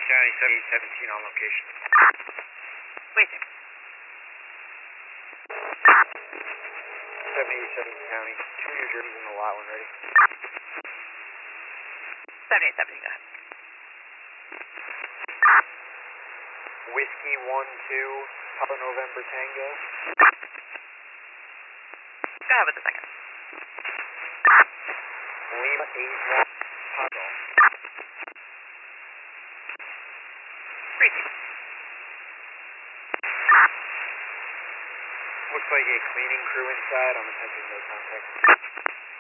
County 7817 on location. Waiting. 7817 County, 2 New Jersey's in the lot when ready. 7870, go ahead. Whiskey 1-2, Papa November Tango. Go ahead with the second. Lima 8-1, Papa. Greasy. Looks like a cleaning crew inside. I'm attempting no contact.